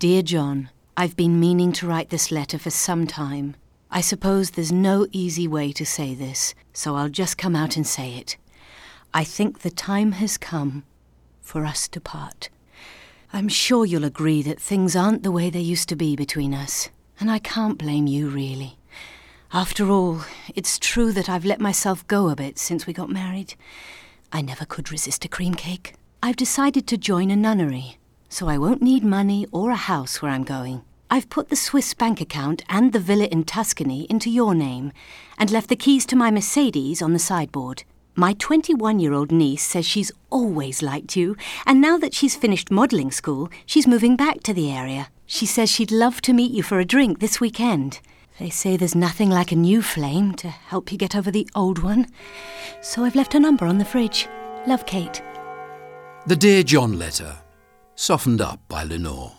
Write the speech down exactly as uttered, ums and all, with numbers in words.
Dear John, I've been meaning to write this letter for some time. I suppose there's no easy way to say this, so I'll just come out and say it. I think the time has come for us to part. I'm sure you'll agree that things aren't the way they used to be between us, and I can't blame you, really. After all, it's true that I've let myself go a bit since we got married. I never could resist a cream cake. I've decided to join a nunnery, so I won't need money or a house where I'm going. I've put the Swiss bank account and the villa in Tuscany into your name, and left the keys to my Mercedes on the sideboard. My twenty-one-year-old niece says she's always liked you, and now that she's finished modelling school, she's moving back to the area. She says she'd love to meet you for a drink this weekend. They say there's nothing like a new flame to help you get over the old one. So I've left her number on the fridge. Love, Kate. The Dear John letter, softened up by Lenore.